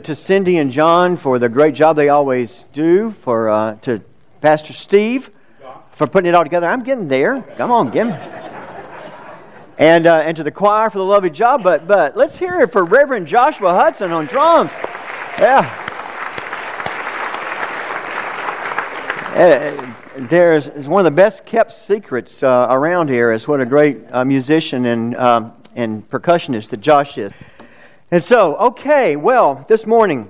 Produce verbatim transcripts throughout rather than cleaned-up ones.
to Cindy and John for the great job they always do, for uh, to Pastor Steve for putting it all together. I'm getting there. Come on, give me. And uh, and to the choir for the lovely job. But but let's hear it for Reverend Joshua Hudson on drums. Yeah. Uh, there's it's one of the best kept secrets uh, around here is what a great uh, musician and um, and percussionist that Josh is. And so, okay, well, this morning,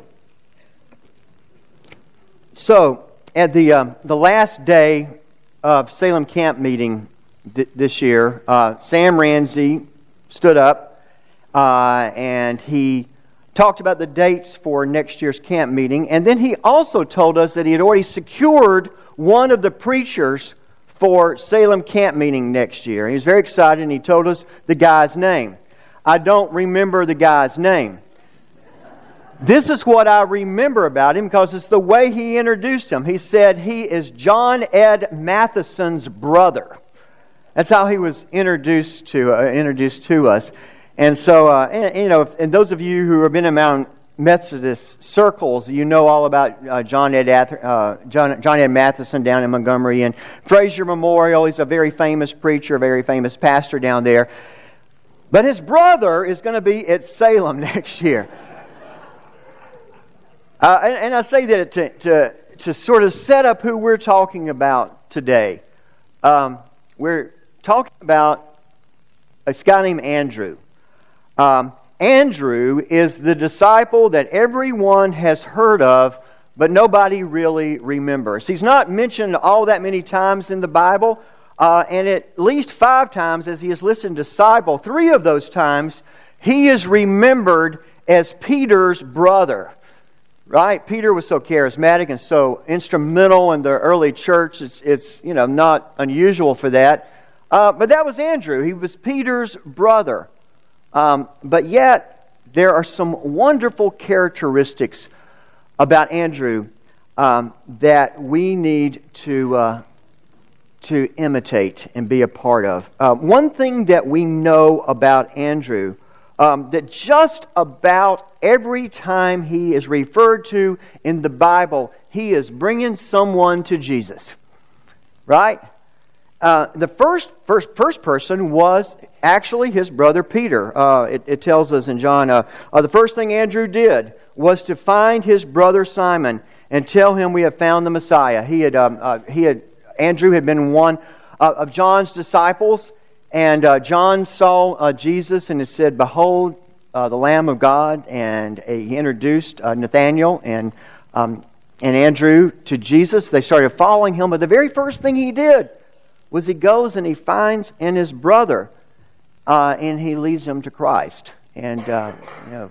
so at the uh, the last day of Salem Camp meeting th- this year, uh, Sam Ramsey stood up uh, and he talked about the dates for next year's camp meeting, and then he also told us that he had already secured one of the preachers for Salem Camp meeting next year. He was very excited, and he told us the guy's name. I don't remember the guy's name. This is what I remember about him because it's the way he introduced him. He said he is John Ed Matheson's brother. That's how he was introduced to uh, introduced to us. And so, uh, and, you know, and those of you who have been in Mountain Methodist circles, you know all about uh, John Ed uh, John, John Ed Matheson down in Montgomery and Fraser Memorial. He's a very famous preacher, a very famous pastor down there. But his brother is going to be at Salem next year. Uh, and, and I say that to, to to sort of set up who we're talking about today. Um, we're talking about a guy named Andrew. Um, Andrew is the disciple that everyone has heard of, but nobody really remembers. He's not mentioned all that many times in the Bible, uh, and at least five times as he is listed disciple, three of those times he is remembered as Peter's brother. Right? Peter was so charismatic and so instrumental in the early church. It's, it's you know not unusual for that. Uh, but that was Andrew. He was Peter's brother. Um, but yet, there are some wonderful characteristics about Andrew um, that we need to uh, to imitate and be a part of. Uh, one thing that we know about Andrew, um, that just about every time he is referred to in the Bible, he is bringing someone to Jesus. Right? Uh, the first, first first person was actually his brother Peter. Uh, it, it tells us in John, uh, uh, the first thing Andrew did was to find his brother Simon and tell him we have found the Messiah. He had, um, uh, he had, Andrew had been one uh, of John's disciples, and uh, John saw uh, Jesus and he said, "Behold, uh, the Lamb of God," and uh, he introduced uh, Nathanael and um, and Andrew to Jesus. They started following him, but the very first thing he did was he goes and he finds in his brother, uh, and he leads him to Christ. And uh, you know,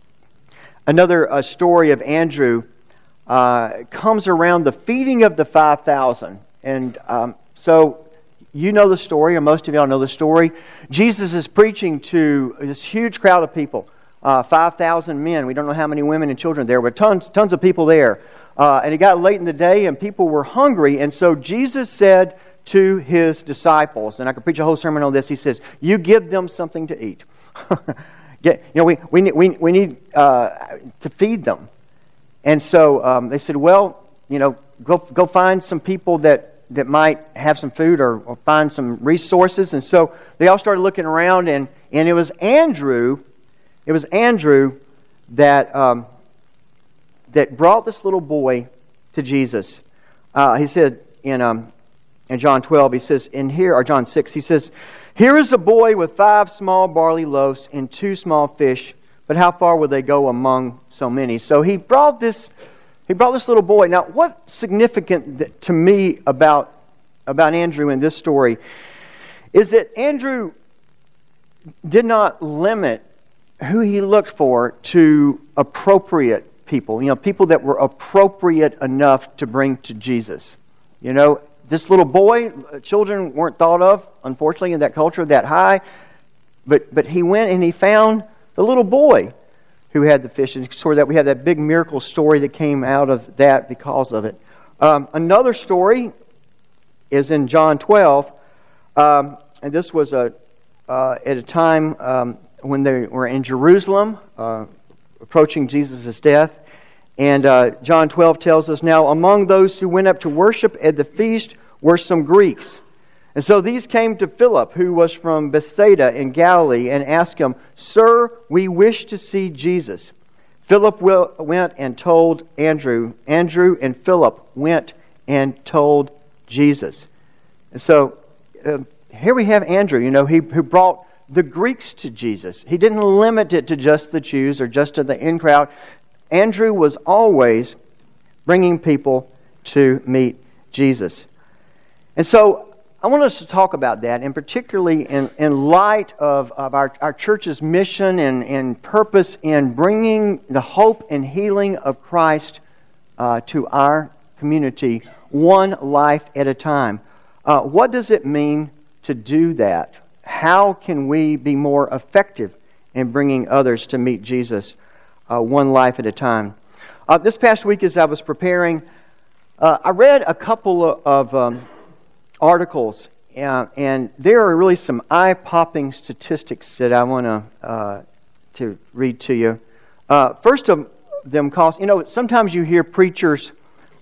another uh, story of Andrew uh, comes around the feeding of the five thousand. And um, so you know the story, or most of y'all know the story. Jesus is preaching to this huge crowd of people, uh, five thousand men. We don't know how many women and children there were, tons, tons of people there. Uh, and it got late in the day, and people were hungry. And so Jesus said to his disciples, and I could preach a whole sermon on this. He says, "You give them something to eat." Yeah, you know, we we need, we, we need uh, to feed them. And so um, they said, "Well, you know, go go find some people that, that might have some food, or, or find some resources." And so they all started looking around, and, and it was Andrew, it was Andrew that um, that brought this little boy to Jesus. Uh, he said in um, in John twelve, he says, in here, or John six, he says, "Here is a boy with five small barley loaves and two small fish, but how far will they go among so many?" So he brought this, he brought this little boy. Now, what's significant to me about, about Andrew in this story is that Andrew did not limit who he looked for to appropriate people, you know, people that were appropriate enough to bring to Jesus. You know, this little boy, children weren't thought of, unfortunately, in that culture that high. But but he went and he found the little boy who had the fish. And sort of that we have that big miracle story that came out of that because of it. Um, another story is in John twelve. Um, and this was a uh, at a time um, when they were in Jerusalem. Uh, approaching Jesus' death. And uh, John twelve tells us, now among those who went up to worship at the feast were some Greeks. And so these came to Philip, who was from Bethsaida in Galilee, and asked him, Sir, we wish to see Jesus. Philip went and told Andrew. Andrew and Philip went and told Jesus. And so uh, here we have Andrew, you know, he who brought the Greeks to Jesus. He didn't limit it to just the Jews or just to the in crowd. Andrew was always bringing people to meet Jesus. And so I want us to talk about that, and particularly in, in light of, of our, our church's mission and, and purpose in bringing the hope and healing of Christ uh, to our community, one life at a time. Uh, what does it mean to do that? How can we be more effective in bringing others to meet Jesus uh, one life at a time? Uh, this past week as I was preparing, uh, I read a couple of... of um, articles, uh, and there are really some eye-popping statistics that I want to uh, to read to you. Uh, first of them calls, you know, sometimes you hear preachers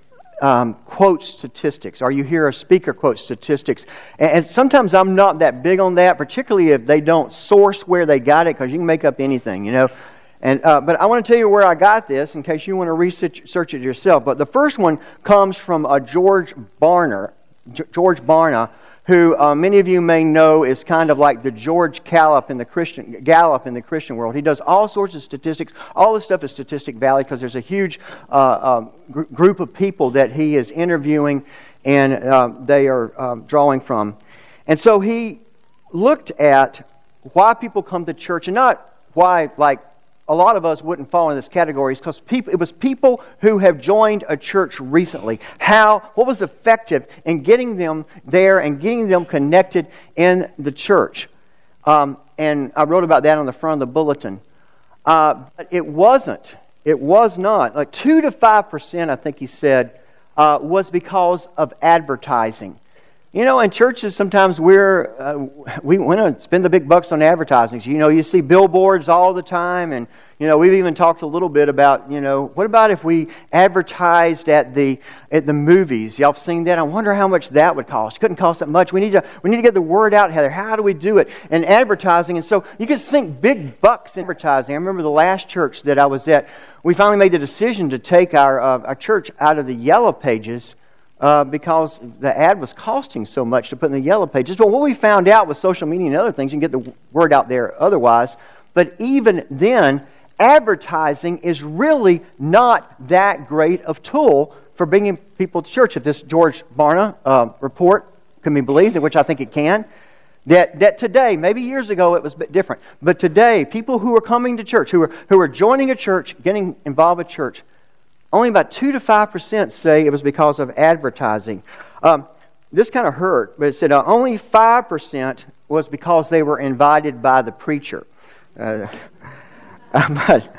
um, quote statistics, or you hear a speaker quote statistics, and, and sometimes I'm not that big on that, particularly if they don't source where they got it, because you can make up anything, you know. And uh, but I want to tell you where I got this in case you want to research search it yourself. But the first one comes from uh, George Barna. George Barna, who uh, many of you may know is kind of like the George Gallup in the Christian Gallup in the Christian world. He does all sorts of statistics. All this stuff is Statistic Valley because there's a huge uh, um, gr- group of people that he is interviewing and uh, they are um, drawing from. And so he looked at why people come to church, and not why, like, a lot of us wouldn't fall in this category, because people, it was people who have joined a church recently. How, what was effective in getting them there and getting them connected in the church? Um, and I wrote about that on the front of the bulletin. Uh, but it wasn't. It was not. Like two to five percent, I think he said, uh, was because of advertising. You know, in churches, sometimes we're uh, we want to spend the big bucks on advertising. You know, you see billboards all the time, and you know, we've even talked a little bit about, you know, what about if we advertised at the at the movies? Y'all have seen that? I wonder how much that would cost. It couldn't cost that much. We need to we need to get the word out, Heather. How do we do it? And advertising, and so you can sink big bucks in advertising. I remember the last church that I was at. We finally made the decision to take our uh, our church out of the yellow pages. Uh, because the ad was costing so much to put in the yellow pages. But what we found out with social media and other things, you can get the word out there otherwise. But even then, advertising is really not that great of tool for bringing people to church. If this George Barna uh, report can be believed, which I think it can, that that today, maybe years ago it was a bit different, but today, people who are coming to church, who are who are joining a church, getting involved with church, only about two to five percent say it was because of advertising. Um, this kind of hurt, but it said uh, only five percent was because they were invited by the preacher. Uh, but,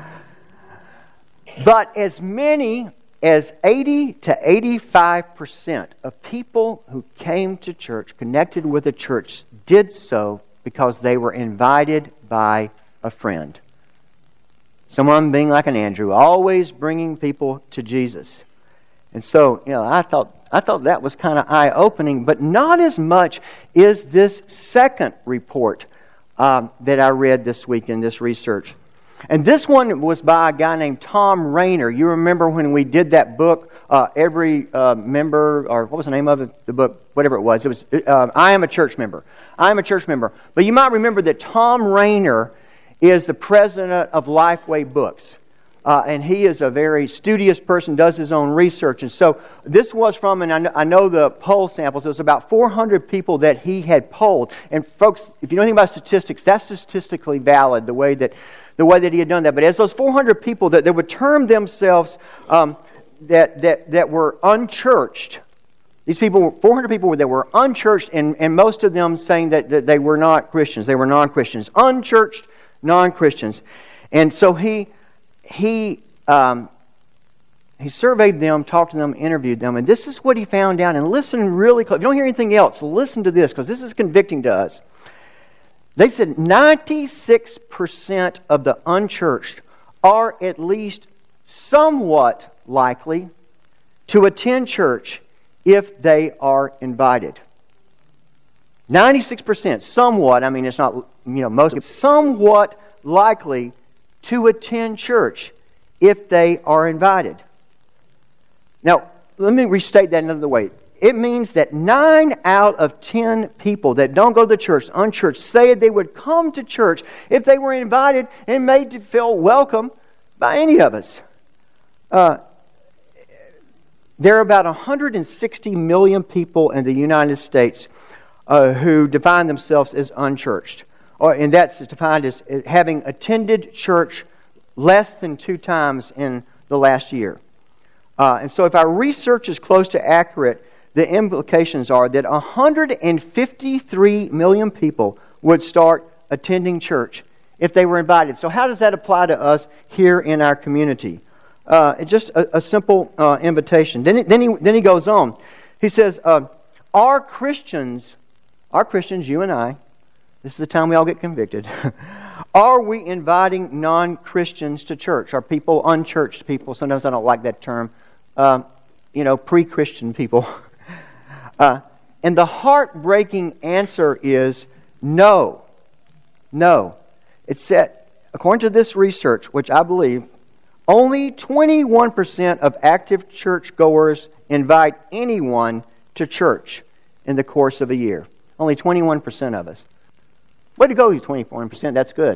but as many as eighty to eighty-five percent of people who came to church, connected with the church, did so because they were invited by a friend. Someone being like an Andrew, always bringing people to Jesus. And so, you know, I thought I thought that was kind of eye-opening, but not as much is this second report um, that I read this week in this research. And this one was by a guy named Thom Rainer. You remember when we did that book, uh, every uh, member, or what was the name of it? The book, whatever it was. It was uh, I Am a Church Member. I Am a Church Member. But you might remember that Thom Rainer is the president of Lifeway Books. Uh, and he is a very studious person, does his own research. And so this was from, and I know, I know the poll samples, it was about four hundred people that he had polled. And folks, if you know anything about statistics, that's statistically valid, the way that the way that he had done that. But as those four hundred people that, that would term themselves um, that, that, that were unchurched, these people, four hundred people that were unchurched, and, and most of them saying that, that they were not Christians, they were non-Christians, unchurched non-Christians. And so he he um, he surveyed them, talked to them, interviewed them, and this is what he found out. And listen really close. If you don't hear anything else, listen to this, because this is convicting to us. They said ninety-six percent of the unchurched are at least somewhat likely to attend church if they are invited. ninety-six percent, somewhat, I mean it's not, you know, most, somewhat likely to attend church if they are invited. Now, let me restate that another way. It means that nine out of ten people that don't go to church, unchurched, say they would come to church if they were invited and made to feel welcome by any of us. Uh, there are about one hundred sixty million people in the United States uh, who define themselves as unchurched. Or, and that's defined as having attended church less than two times in the last year. Uh, and so if our research is close to accurate, the implications are that one hundred fifty-three million people would start attending church if they were invited. So how does that apply to us here in our community? Uh, it's just a, a simple uh, invitation. Then, then, he, then he goes on. He says, uh, are Christians, are Christians, you and I, this is the time we all get convicted, are we inviting non-Christians to church? Are people, unchurched people, sometimes I don't like that term, um, you know, pre-Christian people. Uh, and the heartbreaking answer is no. No. It's said, according to this research, which I believe, only twenty-one percent of active churchgoers invite anyone to church in the course of a year. Only twenty-one percent of us. Way to go, you twenty-one percent. That's good.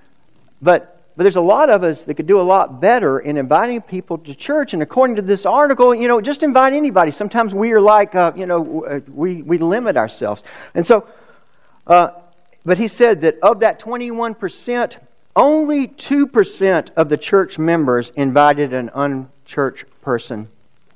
But but there's a lot of us that could do a lot better in inviting people to church. And according to this article, you know, just invite anybody. Sometimes we are like, uh, you know, we, we limit ourselves. And so, uh, but he said that of that twenty-one percent, only two percent of the church members invited an unchurched person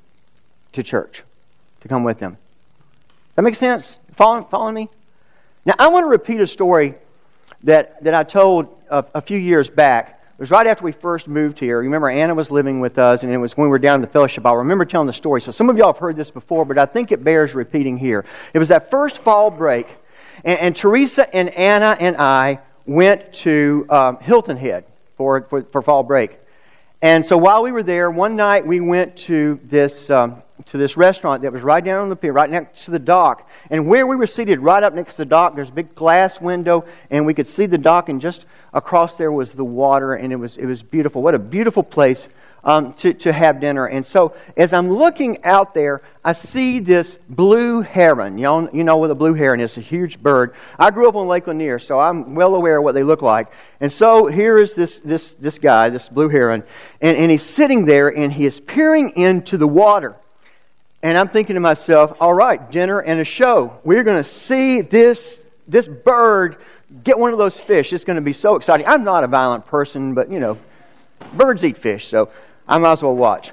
to church to come with them. That makes sense? Following, following me? Now, I want to repeat a story that, that I told a, a few years back. It was right after we first moved here. Remember, Anna was living with us, and it was when we were down in the fellowship. I remember telling the story. So some of y'all have heard this before, but I think it bears repeating here. It was that first fall break, and, and Teresa and Anna and I went to um, Hilton Head for, for, for fall break. And so while we were there, one night we went to this um, to this restaurant that was right down on the pier, right next to the dock. And where we were seated, right up next to the dock, there's a big glass window, and we could see the dock, and just across there was the water, and it was it was beautiful. What a beautiful place um, to, to have dinner. And so as I'm looking out there, I see this blue heron. You know, you know what a blue heron is, a huge bird. I grew up on Lake Lanier, so I'm well aware of what they look like. And so here is this this this guy, this blue heron, and, and he's sitting there, and he is peering into the water. And I'm thinking to myself, all right, dinner and a show. We're going to see this this bird get one of those fish. It's going to be so exciting. I'm not a violent person, but, you know, birds eat fish, so I might as well watch.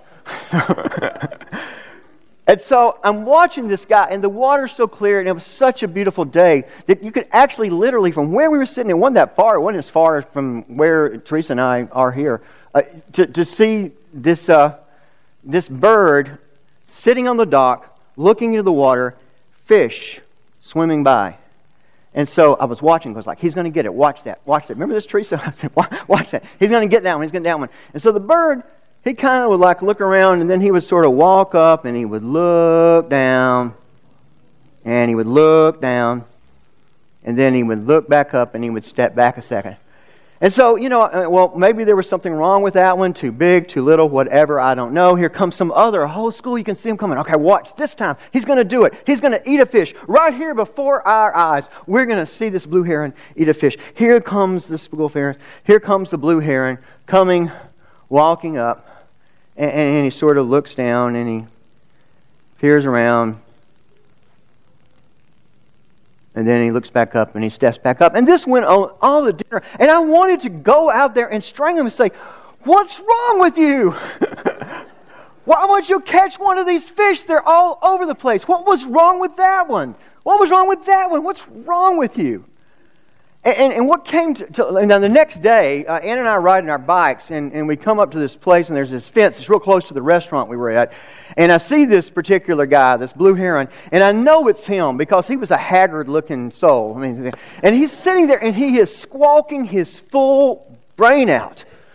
And so I'm watching this guy, and the water's so clear, and it was such a beautiful day that you could actually literally, from where we were sitting, it wasn't that far, it wasn't as far from where Teresa and I are here, uh, to, to see this uh, this bird sitting on the dock, looking into the water, fish swimming by. And so I was watching. I was like, he's going to get it. Watch that. Watch that. Remember this, Teresa? I said, watch that. He's going to get that one. He's going to get that one. And so the bird, he kind of would like look around, and then he would sort of walk up, and he would look down, and he would look down, and then he would look back up, and he would step back a second. And so, you know, well, maybe there was something wrong with that one, too big, too little, whatever, I don't know. Here comes some other, a whole school, you can see him coming. Okay, watch, this time, he's going to do it. He's going to eat a fish right here before our eyes. We're going to see this blue heron eat a fish. Here comes this blue heron. Here comes the blue heron coming, walking up, and, and he sort of looks down, and he peers around. And then he looks back up and he steps back up. And this went on all the dinner. And I wanted to go out there and strangle him and say, what's wrong with you? Why won't you catch one of these fish? They're all over the place. What was wrong with that one? What was wrong with that one? What's wrong with you? And, and, and what came to, to... Now, the next day, uh, Ann and I are riding our bikes, and, and we come up to this place, and there's this fence. It's real close to the restaurant we were at. And I see this particular guy, this blue heron, and I know it's him because he was a haggard-looking soul. I mean, and he's sitting there, and he is squawking his full brain out.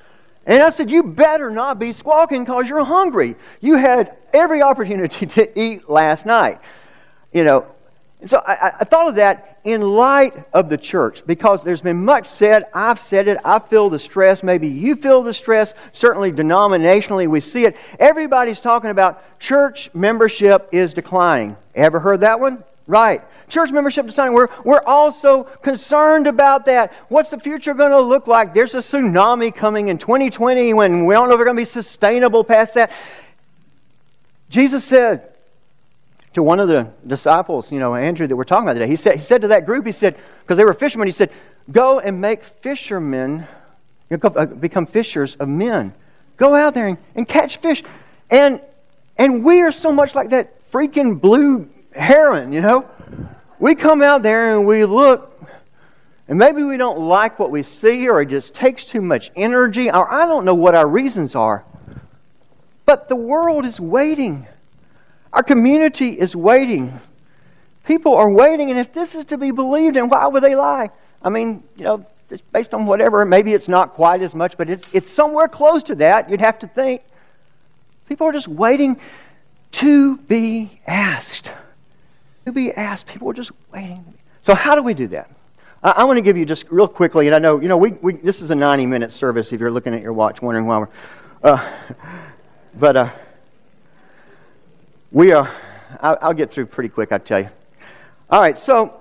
And I said, you better not be squawking because you're hungry. You had every opportunity to eat last night. You know, and so I, I thought of that in light of the church, because there's been much said. I've said it. I feel the stress. Maybe you feel the stress. Certainly denominationally we see it. Everybody's talking about church membership is declining. Ever heard that one? Right. Church membership declining. We're, we're also concerned about that. What's the future going to look like? There's a tsunami coming in twenty twenty when we don't know if we're going to be sustainable past that. Jesus said to one of the disciples, you know, Andrew, that we're talking about today, he said, he said to that group, he said, because they were fishermen, he said, go and make fishermen, become fishers of men. Go out there and, and catch fish. And and we are so much like that freaking blue heron, you know. We come out there and we look, and maybe we don't like what we see, or it just takes too much energy, or I don't know what our reasons are. But the world is waiting. Our community is waiting. People are waiting, and if this is to be believed, then why would they lie? I mean, you know, it's based on whatever. Maybe it's not quite as much, but it's it's somewhere close to that. You'd have to think. People are just waiting to be asked. To be asked. People are just waiting. So how do we do that? I, I want to give you just real quickly, and I know, you know, we, we this is a ninety-minute service if you're looking at your watch wondering why we're... Uh, but... Uh, We are, I'll get through pretty quick, I tell you. All right, so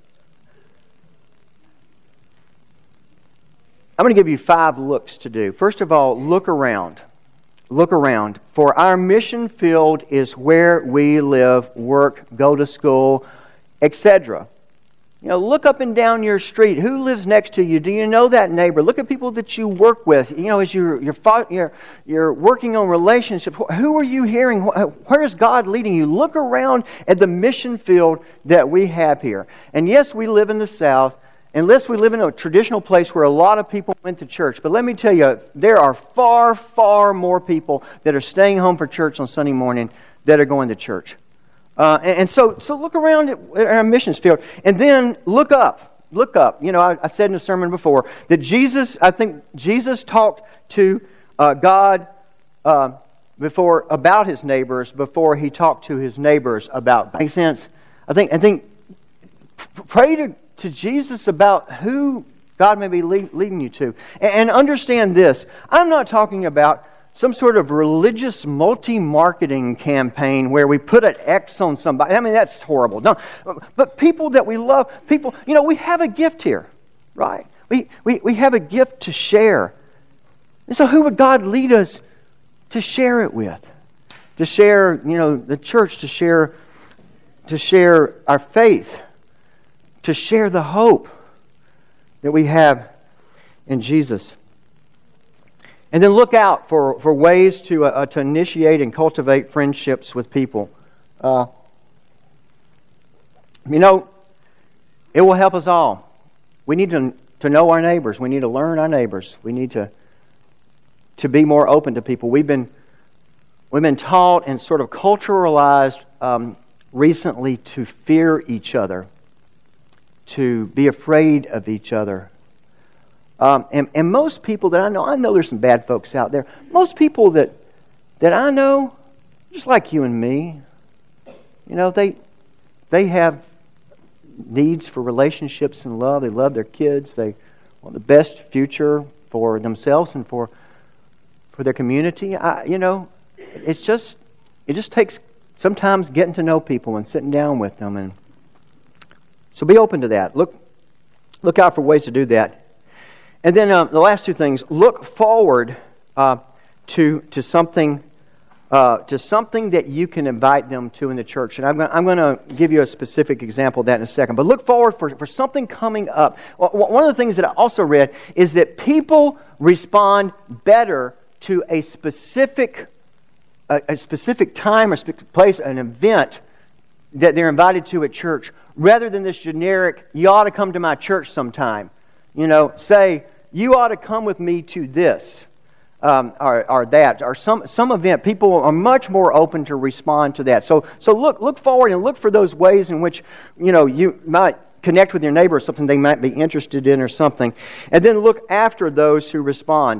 I'm going to give you five looks to do. First of all, look around. Look around. For our mission field is where we live, work, go to school, et cetera. You know, look up and down your street. Who lives next to you? Do you know that neighbor? Look at people that you work with. You know, as you're you're you're, you're working on relationships, who are you hearing? Where is God leading you? Look around at the mission field that we have here. And yes, we live in the South. Unless we live in a traditional place where a lot of people went to church. But let me tell you, there are far, far more people that are staying home for church on Sunday morning that are going to church. Uh, and, and so, so look around at, at our missions field, and then look up. Look up. You know, I, I said in the sermon before that Jesus, I think Jesus talked to uh, God uh, before about His neighbors before He talked to His neighbors about. Makes sense? I think. I think. Pray to, to Jesus about who God may be lead, leading you to, and, and understand this. I'm not talking about some sort of religious multi-marketing campaign where we put an X on somebody. I mean, that's horrible. No, but people that we love, people, you know, we have a gift here, right? We, we, we have a gift to share. And so who would God lead us to share it with? To share, you know, the church, to share, to share our faith, to share the hope that we have in Jesus. And then look out for, for ways to uh, to initiate and cultivate friendships with people. Uh, you know, it will help us all. We need to to know our neighbors. We need to learn our neighbors. We need to to be more open to people. We've been we've been taught and sort of culturalized um, recently to fear each other, to be afraid of each other. Um, and, and most people that I know, I know there's some bad folks out there. Most people that that I know, just like you and me, you know, they they have needs for relationships and love. They love their kids. They want the best future for themselves and for for their community. I, you know, it's just it just takes sometimes getting to know people and sitting down with them, and so be open to that. Look look out for ways to do that. And then uh, the last two things: look forward uh, to to something uh, to something that you can invite them to in the church. And I'm going I'm going to give you a specific example of that in a second. But look forward for, for something coming up. Well, one of the things that I also read is that people respond better to a specific a, a specific time or specific place, an event that they're invited to at church, rather than this generic, "You ought to come to my church sometime." You know, say, "You ought to come with me to this," um, or, or that, or some some event. People are much more open to respond to that. So, so look look forward and look for those ways in which, you know, you might connect with your neighbor, something they might be interested in or something, and then look after those who respond.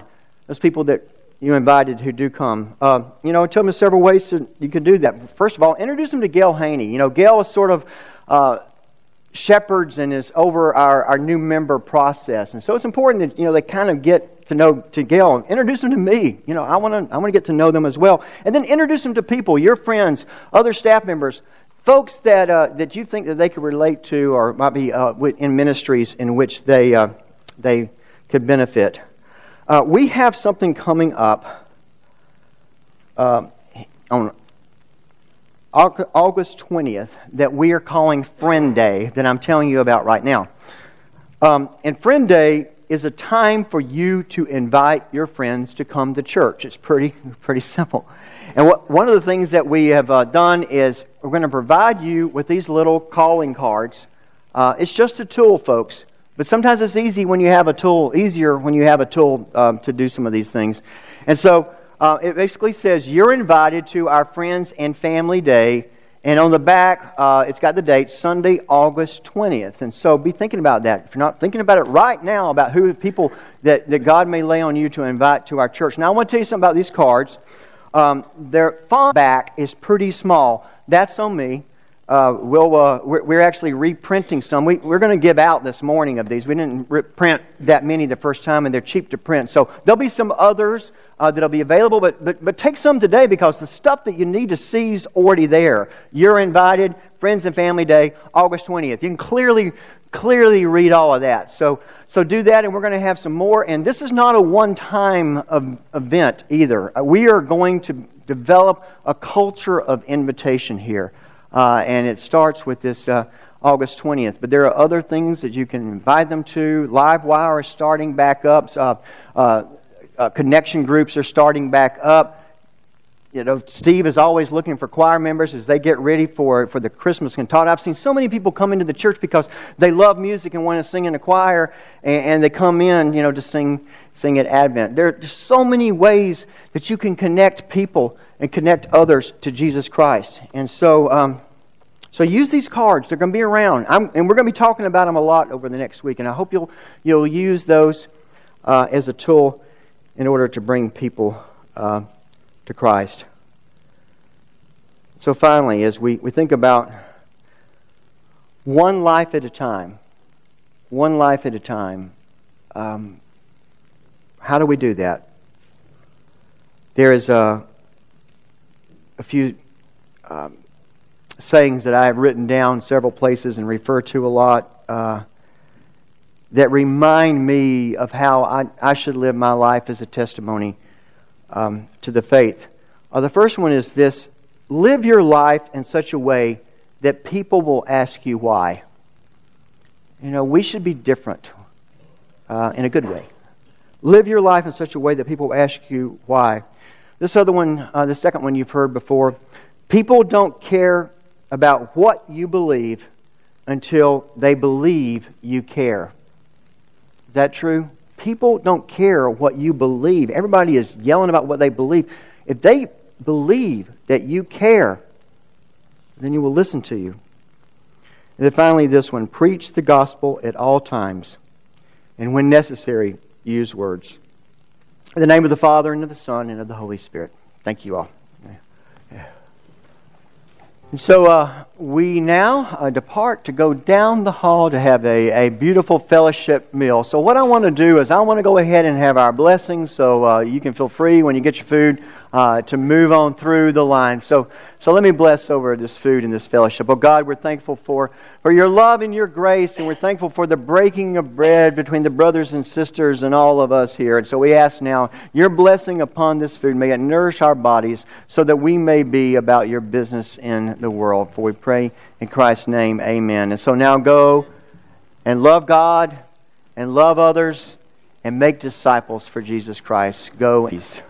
those people that you invited who do come. Uh, you know, tell them several ways to, you can do that. First of all, introduce them to Gail Haney. You know, Gail is sort of uh, shepherds and is over our, our new member process. And so it's important that, you know, they kind of get to know to Gail. Introduce them to me. You know, I want to I want to get to know them as well. And then introduce them to people, your friends, other staff members, folks that uh, that you think that they could relate to or might be uh, in ministries in which they uh, they could benefit. Uh, we have something coming up uh, on August twentieth that we are calling Friend Day that I'm telling you about right now. Um, and Friend Day is a time for you to invite your friends to come to church. It's pretty pretty simple. And what, one of the things that we have uh, done is we're going to provide you with these little calling cards. Uh, it's just a tool, folks. But sometimes it's easy when you have a tool, easier when you have a tool um, to do some of these things. And so uh, it basically says you're invited to our Friends and Family Day. And on the back, uh, it's got the date, Sunday, August twentieth. And so be thinking about that. If you're not thinking about it right now, about who the people that, that God may lay on you to invite to our church. Now, I want to tell you something about these cards. Um, their font back is pretty small. That's on me. Uh, we'll, uh, we're, we're actually reprinting some. We, we're going to give out this morning of these. We didn't print that many the first time, and they're cheap to print. So there'll be some others uh, that'll be available, but, but but take some today because the stuff that you need to see is already there. You're invited, Friends and Family Day, August twentieth. You can clearly clearly read all of that. So so do that, and we're going to have some more. And this is not a one-time of, event either. We are going to develop a culture of invitation here. Uh, and it starts with this uh, August twentieth. But there are other things that you can invite them to. Livewire is starting back up. Uh, uh, uh, connection groups are starting back up. You know, Steve is always looking for choir members as they get ready for, for the Christmas cantata. I've seen so many people come into the church because they love music and want to sing in a choir, and, and they come in, you know, to sing sing at Advent. There are just so many ways that you can connect people and connect others to Jesus Christ. And so um, so use these cards. They're going to be around. I'm, and we're going to be talking about them a lot over the next week. And I hope you'll you'll use those uh, as a tool in order to bring people uh, to Christ. So finally, as we, we think about one life at a time, one life at a time, um, how do we do that? There is a a few um, sayings that I have written down several places and refer to a lot uh, that remind me of how I, I should live my life as a testimony um, to the faith. Uh, the first one is this: live your life in such a way that people will ask you why. You know, we should be different uh, in a good way. Live your life in such a way that people will ask you why. This other one, uh, the second one you've heard before. People don't care about what you believe until they believe you care. Is that true? People don't care what you believe. Everybody is yelling about what they believe. If they believe that you care, then you will listen to you. And then finally this one. Preach the gospel at all times. And when necessary, use words. In the name of the Father, and of the Son, and of the Holy Spirit. Thank you all. And so uh, we now uh, depart to go down the hall to have a, a beautiful fellowship meal. So what I want to do is I want to go ahead and have our blessings, so uh, you can feel free when you get your food uh, to move on through the line. So so let me bless over this food and this fellowship. Oh God, we're thankful for, for your love and your grace, and we're thankful for the breaking of bread between the brothers and sisters and all of us here. And so we ask now your blessing upon this food. May it nourish our bodies so that we may be about your business in the world. For we pray in Christ's name, amen. And so now go and love God and love others and make disciples for Jesus Christ. Go. Peace.